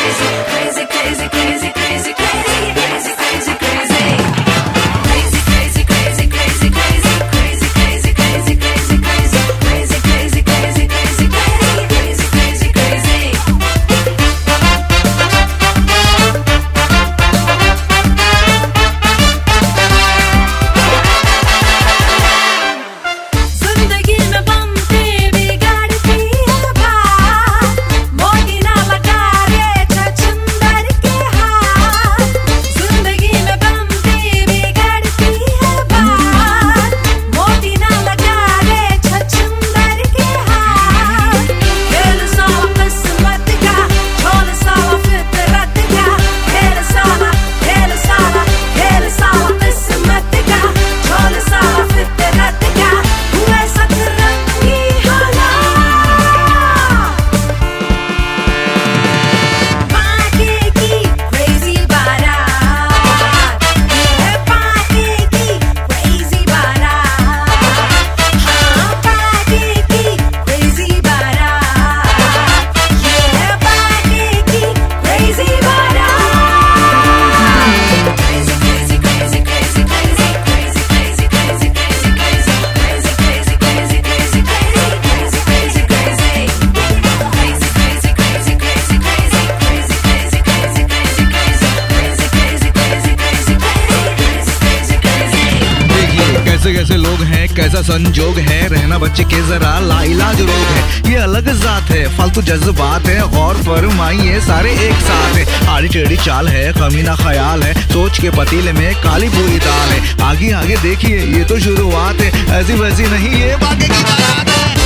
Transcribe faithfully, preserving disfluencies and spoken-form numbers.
कैसे कैसे लोग हैं, कैसा संजोग है, रहना बच्चे के जरा लाइलाज रोग है। ये अलग जात है, फालतू जज्बात है, गौर फरमाइए सारे एक साथ है। आड़ी टेढ़ी चाल है, कमीना ख्याल है, सोच के पतीले में काली पूरी दाल है। आगे आगे देखिए ये तो शुरुआत है, ऐसी वैसी नहीं ये बाकी की बात है।